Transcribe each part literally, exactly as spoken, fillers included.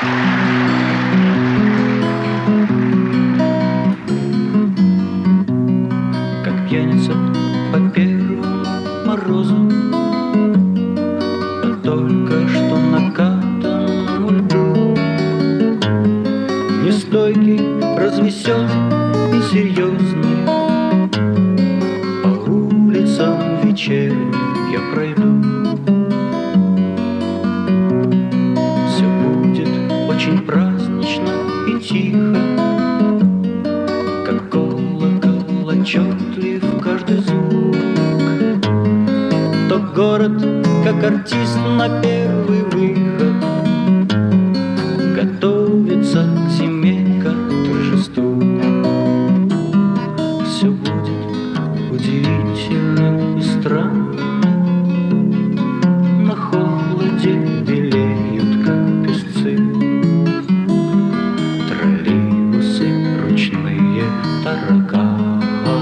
Как пьяница по первому морозу, по только что накатанному льду, нестойкий, развеселый и серьезный, по улицам вечерним я пройду. Все будет очень празднично и тихо, как колокол отчетлив каждый звук. То город, как артист на первый выход, готовится к зиме, как к торжеству. Все будет удивительным и странным, на холоде белеют, как песцы, троллейбусы ручные, тараканы,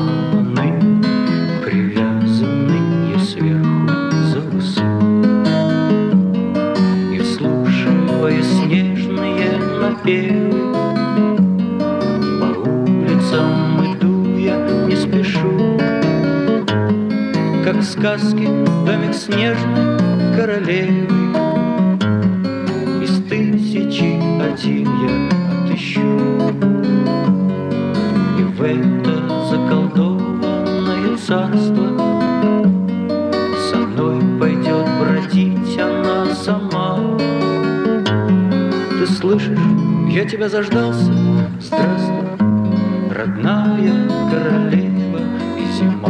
привязанные сверху за усы. И вслушивая снежные напевы, по улицам иду я, не спешу, как в сказке домик снежной королевы. Из тысячи один я отыщу, и в это заколдованное царство со мной пойдет бродить она сама. Ты слышишь, я тебя заждался. Здравствуй, родная королева и зима.